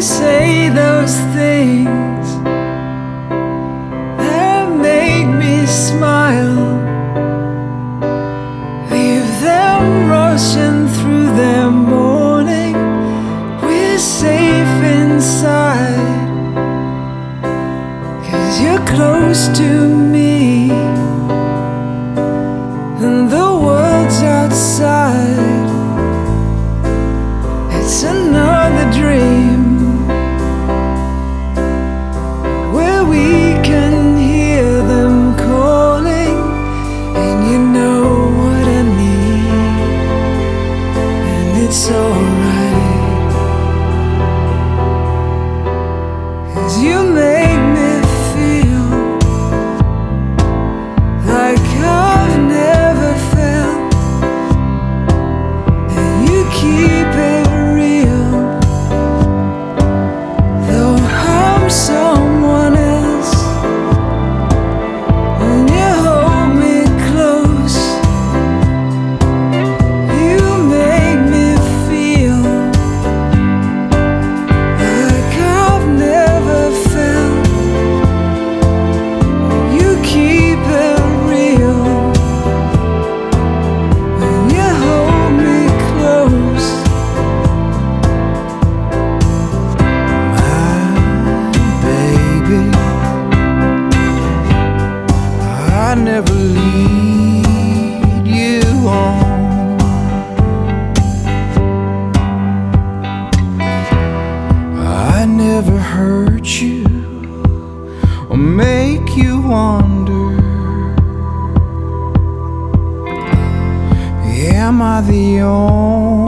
say those things that make me smile. Leave them rushing through their morning. We're safe inside, 'cause you're close to me, and the world's outside. It's another dream where we can hear them calling, and you know what I need, and it's alright, 'cause you make me feel like I've never felt, and you keep it real, though I'm someone else. When you hold me close, you make me feel like I've never felt. You keep it real when you hold me close. My baby, I never lead you on. I never hurt you or make you wonder. Am I the only